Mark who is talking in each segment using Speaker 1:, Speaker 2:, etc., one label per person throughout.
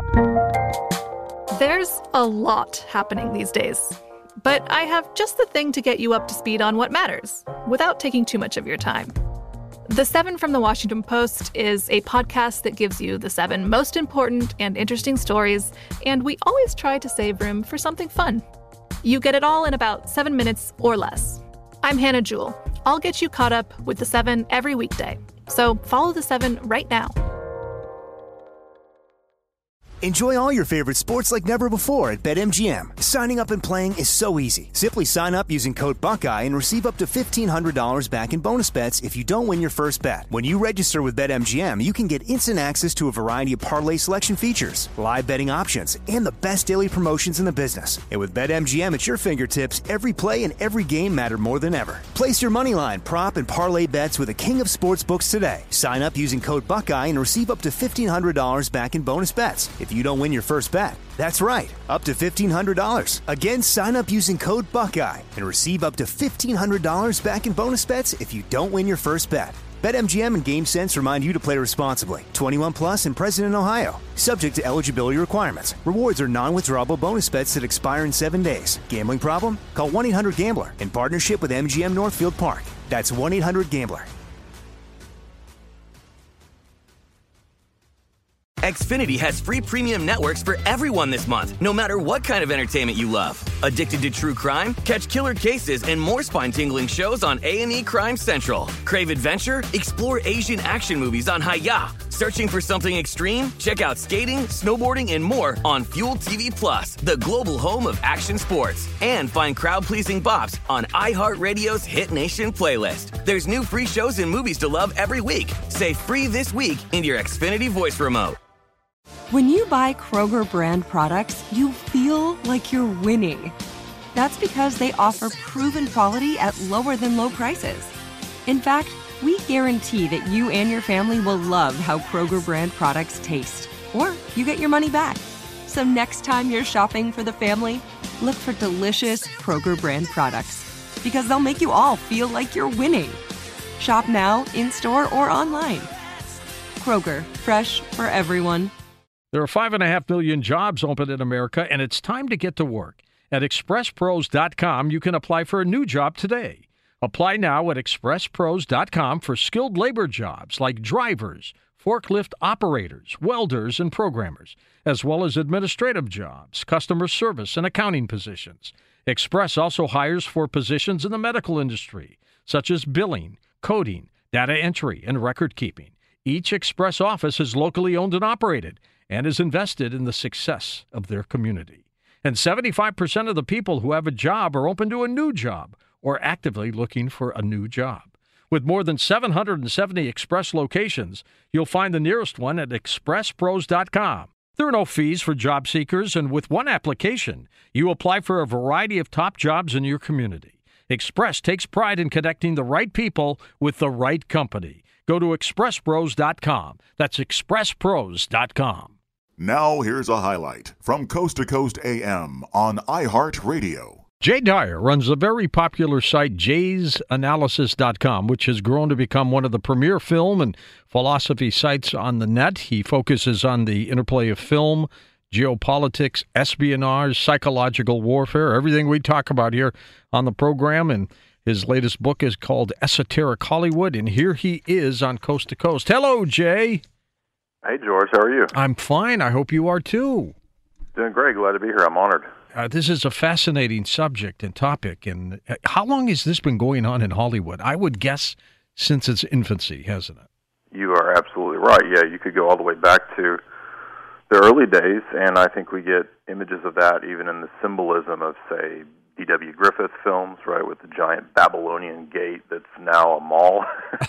Speaker 1: There's a lot happening these days, but I have just the thing to get you up to speed on what matters, without taking too much of your time. The 7 from the Washington Post is a podcast that gives you the 7 most important and interesting stories, and we always try to save room for something fun. You get it all in about 7 minutes or less. I'm Hannah Jewell. I'll get you caught up with the 7 every weekday. So follow the 7 right now.
Speaker 2: Enjoy all your favorite sports like never before at BetMGM. Signing up and playing is so easy. Simply sign up using code Buckeye and receive up to $1,500 back in bonus bets if you don't win your first bet. When you register with BetMGM, you can get instant access to a variety of parlay selection features, live betting options, and the best daily promotions in the business. And with BetMGM at your fingertips, every play and every game matter more than ever. Place your moneyline, prop, and parlay bets with the king of sportsbooks today. Sign up using code Buckeye and receive up to $1,500 back in bonus bets if you don't win your first bet. That's right, up to $1,500. Again, sign up using code Buckeye and receive up to $1,500 back in bonus bets if you don't win your first bet. BetMGM and GameSense remind you to play responsibly. 21 plus and present in Ohio. Subject to eligibility requirements. Rewards are non-withdrawable bonus bets that expire in 7 days. Gambling problem? Call 1-800-GAMBLER in partnership with MGM Northfield Park. That's 1-800-GAMBLER.
Speaker 3: Xfinity has free premium networks for everyone this month, no matter what kind of entertainment you love. Addicted to true crime? Catch killer cases and more spine-tingling shows on A&E Crime Central. Crave adventure? Explore Asian action movies on Hi-YAH. Searching for something extreme? Check out skating, snowboarding, and more on Fuel TV Plus, the global home of action sports. And find crowd-pleasing bops on iHeartRadio's Hit Nation playlist. There's new free shows and movies to love every week. Say free this week in your Xfinity voice remote.
Speaker 4: When you buy Kroger brand products, you feel like you're winning. That's because they offer proven quality at lower than low prices. In fact, we guarantee that you and your family will love how Kroger brand products taste, or you get your money back. So next time you're shopping for the family, look for delicious Kroger brand products, because they'll make you all feel like you're winning. Shop now, in-store, or online. Kroger, fresh for everyone.
Speaker 5: There are 5.5 million jobs open in America, and it's time to get to work. At ExpressPros.com, you can apply for a new job today. Apply now at ExpressPros.com for skilled labor jobs like drivers, forklift operators, welders, and programmers, as well as administrative jobs, customer service, and accounting positions. Express also hires for positions in the medical industry, such as billing, coding, data entry, and record keeping. Each Express office is locally owned and operated and is invested in the success of their community. And 75% of the people who have a job are open to a new job or actively looking for a new job. With more than 770 Express locations, you'll find the nearest one at ExpressPros.com. There are no fees for job seekers, and with one application, you apply for a variety of top jobs in your community. Express takes pride in connecting the right people with the right company. Go to ExpressPros.com. That's ExpressPros.com.
Speaker 6: Now here's a highlight from Coast to Coast AM on iHeartRadio.
Speaker 5: Jay Dyer runs the very popular site jaysanalysis.com, which has grown to become one of the premier film and philosophy sites on the net. He focuses on the interplay of film, geopolitics, espionage, psychological warfare, everything we talk about here on the program. And his latest book is called Esoteric Hollywood, and here he is on Coast to Coast. Hello, Jay.
Speaker 7: Hey, George. How are you?
Speaker 5: I'm fine. I hope you are, too.
Speaker 7: Doing great. Glad to be here. I'm honored.
Speaker 5: This is a fascinating subject and topic. And how long has this been going on in Hollywood? I would guess since its infancy, hasn't it?
Speaker 7: You are absolutely right. Yeah, you could go all the way back to the early days, and I think we get images of that even in the symbolism of, say, D.W. Griffith films, right, with the giant Babylonian gate that's now a mall.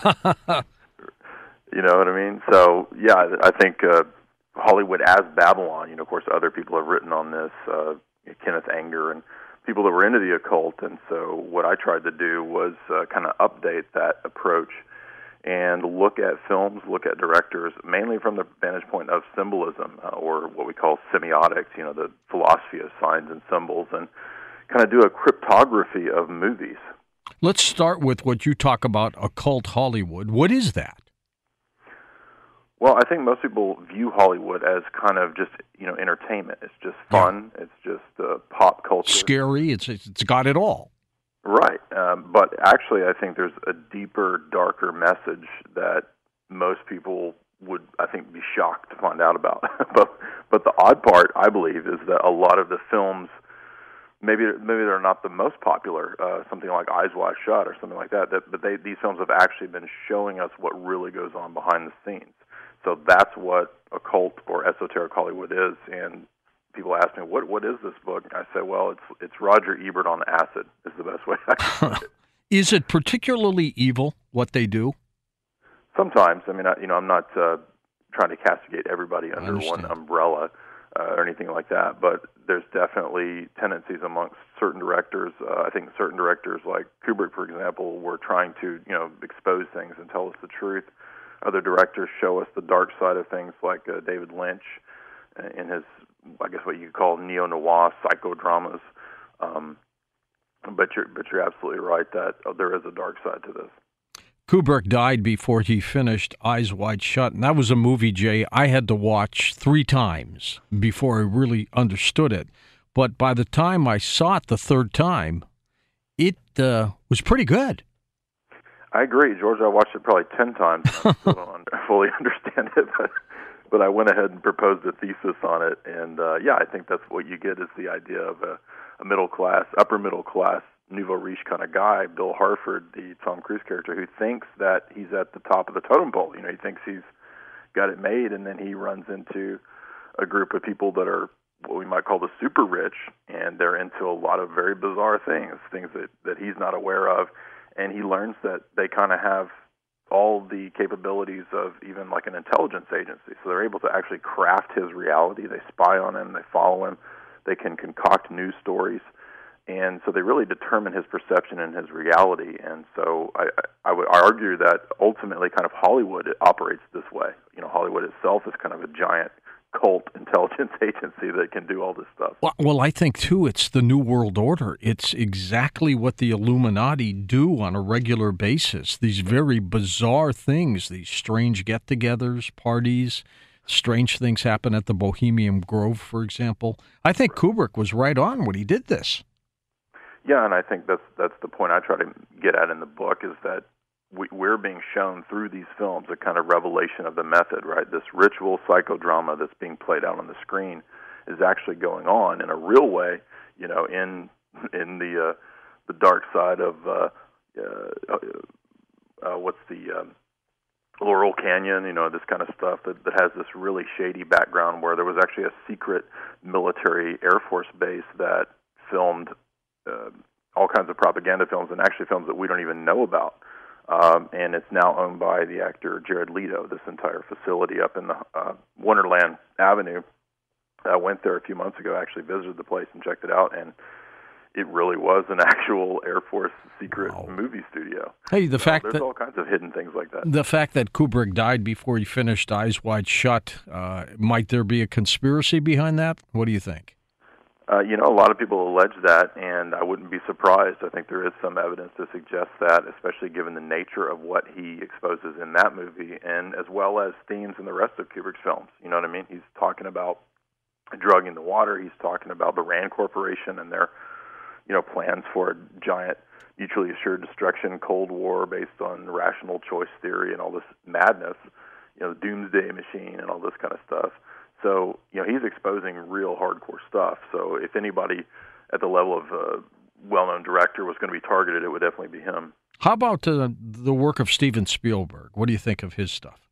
Speaker 7: You know what I mean? So, yeah, I think Hollywood as Babylon, of course, other people have written on this, Kenneth Anger and people that were into the occult. And so what I tried to do was kind of update that approach and look at films, look at directors, mainly from the vantage point of symbolism, or what we call semiotics, the philosophy of signs and symbols, and kind of do a cryptography of movies.
Speaker 5: Let's start with what you talk about, occult Hollywood. What is that?
Speaker 7: Well, I think most people view Hollywood as kind of just, entertainment. It's just fun. Yeah. It's just pop culture.
Speaker 5: Scary. It's got it all.
Speaker 7: Right. But actually, I think there's a deeper, darker message that most people would, I think, be shocked to find out about. But the odd part, I believe, is that a lot of the films, maybe they're not the most popular, something like Eyes Wide Shut or something like that, but these films have actually been showing us what really goes on behind the scenes. So that's what occult or esoteric Hollywood is. And people ask me, what is this book? I say, well, it's Roger Ebert on acid is the best way I can put it.
Speaker 5: Is it particularly evil, what they do?
Speaker 7: Sometimes. I mean, I'm not trying to castigate everybody under one umbrella or anything like that, but there's definitely tendencies amongst certain directors. I think certain directors like Kubrick, for example, were trying to, expose things and tell us the truth. Other directors show us the dark side of things, like David Lynch in his, I guess what you could call neo-noir psychodramas. But you're absolutely right that there is a dark side to this.
Speaker 5: Kubrick died before he finished Eyes Wide Shut, and that was a movie, Jay, I had to watch 3 times before I really understood it. But by the time I saw it the third time, it was pretty good.
Speaker 7: I agree, George. I watched it probably 10 times. I still don't fully understand it, but I went ahead and proposed a thesis on it. And, I think that's what you get is the idea of a upper middle class, nouveau riche kind of guy, Bill Harford, the Tom Cruise character, who thinks that he's at the top of the totem pole. He thinks he's got it made, and then he runs into a group of people that are what we might call the super rich, and they're into a lot of very bizarre things that he's not aware of. And he learns that they kind of have all the capabilities of even like an intelligence agency. So they're able to actually craft his reality. They spy on him. They follow him. They can concoct news stories. And so they really determine his perception and his reality. And so I would argue that ultimately kind of Hollywood operates this way. Hollywood itself is kind of a giant cult intelligence agency that can do all this stuff.
Speaker 5: Well, I think, too, it's the New World Order. It's exactly what the Illuminati do on a regular basis. These very bizarre things, these strange get-togethers, parties, strange things happen at the Bohemian Grove, for example. I think Kubrick was right on when he did this.
Speaker 7: Yeah, and I think that's the point I try to get at in the book is that we're being shown through these films a kind of revelation of the method, right? This ritual psychodrama that's being played out on the screen is actually going on in a real way, in the dark side of what's the Laurel Canyon, this kind of stuff that has this really shady background where there was actually a secret military Air Force base that filmed all kinds of propaganda films and actually films that we don't even know about. And it's now owned by the actor Jared Leto, this entire facility up in the Wonderland Avenue. I went there a few months ago, actually visited the place and checked it out, and it really was an actual Air Force secret movie studio.
Speaker 5: Hey,
Speaker 7: there's all kinds of hidden things like that.
Speaker 5: The fact that Kubrick died before he finished Eyes Wide Shut, might there be a conspiracy behind that? What do you think?
Speaker 7: A lot of people allege that, and I wouldn't be surprised. I think there is some evidence to suggest that, especially given the nature of what he exposes in that movie, and as well as themes in the rest of Kubrick's films. You know what I mean? He's talking about drugging the water. He's talking about the Rand Corporation and their, plans for a giant mutually assured destruction, Cold War based on rational choice theory and all this madness, the Doomsday Machine and all this kind of stuff. So, he's exposing real hardcore stuff. So if anybody at the level of a well-known director was going to be targeted, it would definitely be him.
Speaker 5: How about the work of Steven Spielberg? What do you think of his stuff?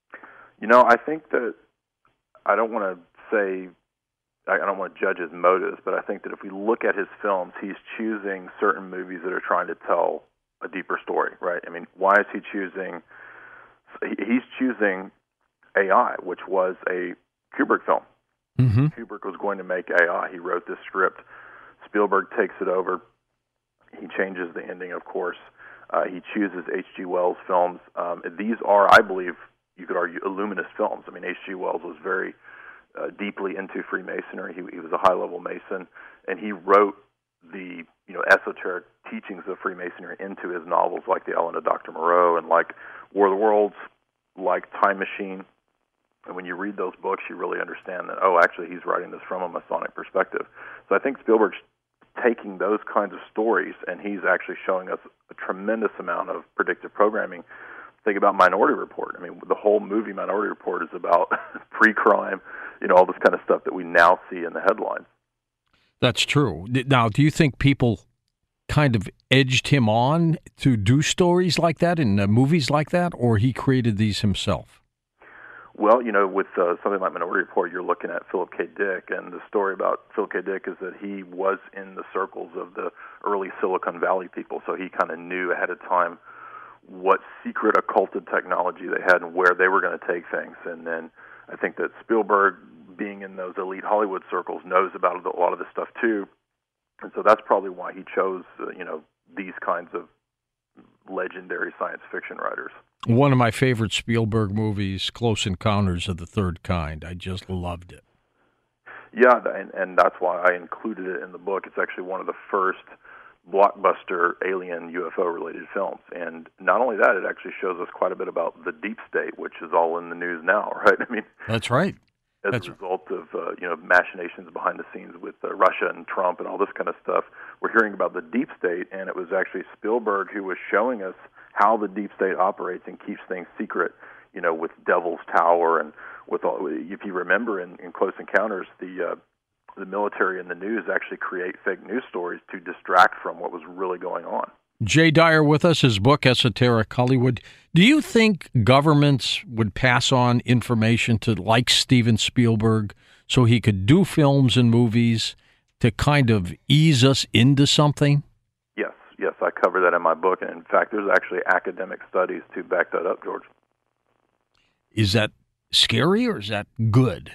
Speaker 7: I think that I don't want to judge his motives, but I think that if we look at his films, he's choosing certain movies that are trying to tell a deeper story, right? I mean, why is he choosing? He's choosing AI, which was a Kubrick film. Mm-hmm. Kubrick was going to make AI. He wrote this script. Spielberg takes it over. He changes the ending, of course. He chooses H.G. Wells' films. These are, I believe, you could argue, Illuminist films. I mean, H.G. Wells was very deeply into Freemasonry. He was a high-level Mason, and he wrote the esoteric teachings of Freemasonry into his novels, like The Island of Dr. Moreau and like War of the Worlds, like Time Machine. And when you read those books, you really understand that, oh, actually, he's writing this from a Masonic perspective. So I think Spielberg's taking those kinds of stories, and he's actually showing us a tremendous amount of predictive programming. Think about Minority Report. I mean, the whole movie Minority Report is about pre-crime, all this kind of stuff that we now see in the headlines.
Speaker 5: That's true. Now, do you think people kind of edged him on to do stories like that in movies like that, or he created these himself?
Speaker 7: Well, with something like Minority Report, you're looking at Philip K. Dick, and the story about Philip K. Dick is that he was in the circles of the early Silicon Valley people, so he kind of knew ahead of time what secret occulted technology they had and where they were going to take things. And then I think that Spielberg, being in those elite Hollywood circles, knows about a lot of this stuff too. And so that's probably why he chose, these kinds of legendary science fiction writers.
Speaker 5: One of my favorite Spielberg movies, Close Encounters of the Third Kind. I just loved it.
Speaker 7: Yeah, and that's why I included it in the book. It's actually one of the first blockbuster alien UFO-related films. And not only that, it actually shows us quite a bit about the deep state, which is all in the news now, right? I mean,
Speaker 5: that's right.
Speaker 7: As a result of machinations behind the scenes with Russia and Trump and all this kind of stuff, we're hearing about the deep state, and it was actually Spielberg who was showing us how the deep state operates and keeps things secret, with Devil's Tower and with all. If you remember in Close Encounters, the military and the news actually create fake news stories to distract from what was really going on.
Speaker 5: Jay Dyer with us, his book, Esoteric Hollywood. Do you think governments would pass on information to like Steven Spielberg so he could do films and movies to kind of ease us into something?
Speaker 7: Yes, I cover that in my book. And in fact, there's actually academic studies to back that up, George.
Speaker 5: Is that scary or is that good?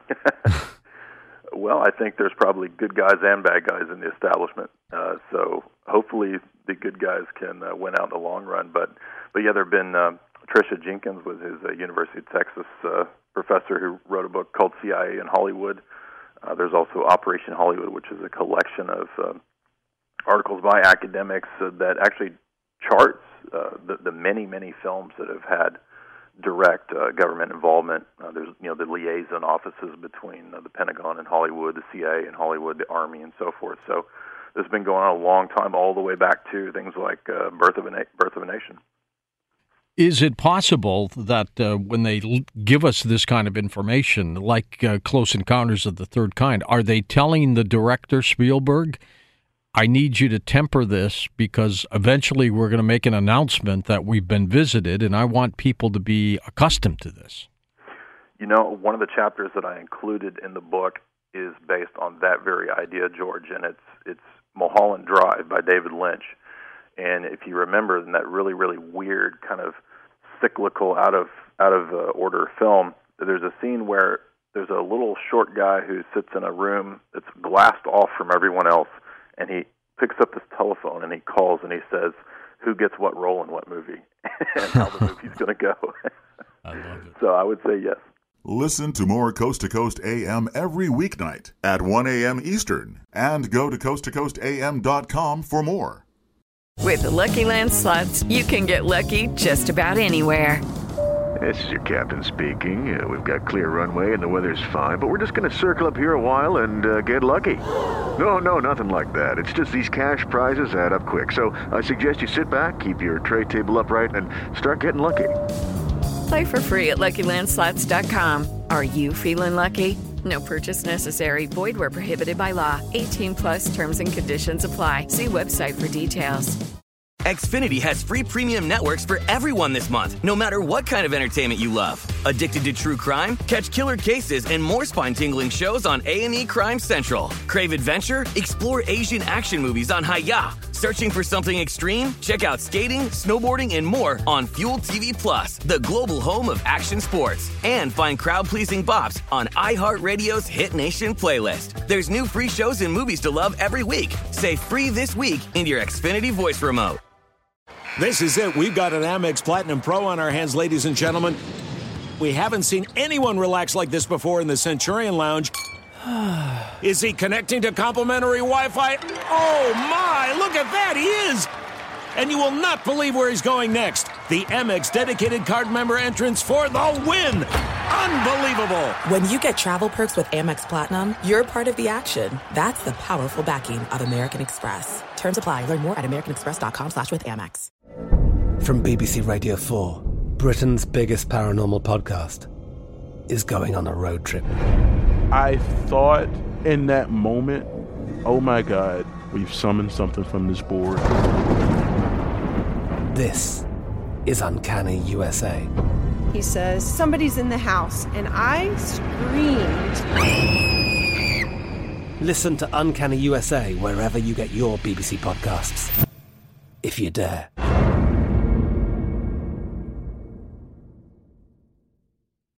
Speaker 7: Well, I think there's probably good guys and bad guys in the establishment. So hopefully the good guys can win out in the long run. But yeah, there have been Tricia Jenkins was his University of Texas professor who wrote a book called CIA in Hollywood. There's also Operation Hollywood, which is a collection of articles by academics that actually charts the many, many films that have had direct government involvement. There's the liaison offices between the Pentagon and Hollywood, the CIA and Hollywood, the Army, and so forth. So this has been going on a long time, all the way back to things like Birth of a Nation.
Speaker 5: Is it possible that when they give us this kind of information, like Close Encounters of the Third Kind, are they telling the director, Spielberg, I need you to temper this because eventually we're going to make an announcement that we've been visited, and I want people to be accustomed to this?
Speaker 7: One of the chapters that I included in the book is based on that very idea, George, and it's Mulholland Drive by David Lynch. And if you remember, in that really, really weird kind of cyclical, out of order film, there's a scene where there's a little short guy who sits in a room that's glassed off from everyone else, and he picks up this telephone and he calls and he says, who gets what role in what movie and how the movie's going to go.
Speaker 5: I love it.
Speaker 7: So I would say yes.
Speaker 6: Listen to more Coast to Coast AM every weeknight at 1 a.m. Eastern, and go to coasttocoastam.com for more.
Speaker 8: With the Lucky Land Slots, you can get lucky just about anywhere.
Speaker 9: This is your captain speaking. We've got clear runway and the weather's fine, but we're just going to circle up here a while and get lucky. No, nothing like that. It's just these cash prizes add up quick. So I suggest you sit back, keep your tray table upright, and start getting lucky.
Speaker 8: Play for free at LuckyLandSlots.com. Are you feeling lucky? No purchase necessary. Void where prohibited by law. 18+ terms and conditions apply. See website for details.
Speaker 3: Xfinity has free premium networks for everyone this month, no matter what kind of entertainment you love. Addicted to true crime? Catch killer cases and more spine-tingling shows on A&E Crime Central. Crave adventure? Explore Asian action movies on Hi-YAH. Searching for something extreme? Check out skating, snowboarding, and more on Fuel TV Plus, the global home of action sports. And find crowd-pleasing bops on iHeartRadio's Hit Nation playlist. There's new free shows and movies to love every week. Say free this week in your Xfinity voice remote.
Speaker 10: This is it. We've got an Amex Platinum Pro on our hands, ladies and gentlemen. We haven't seen anyone relax like this before in the Centurion Lounge. Is he connecting to complimentary Wi-Fi? Oh, my! Look at that! He is! And you will not believe where he's going next. The Amex dedicated card member entrance for the win! Unbelievable.
Speaker 11: When you get travel perks with Amex Platinum, you're part of the action. That's the powerful backing of American Express. Terms apply. Learn more at americanexpress.com/withAmex.
Speaker 12: From BBC Radio 4, Britain's biggest paranormal podcast is going on a road trip.
Speaker 13: I thought in that moment, oh my God, we've summoned something from this board.
Speaker 12: This is Uncanny USA.
Speaker 14: He says, somebody's in the house, and I screamed.
Speaker 12: Listen to Uncanny USA wherever you get your BBC podcasts, if you dare.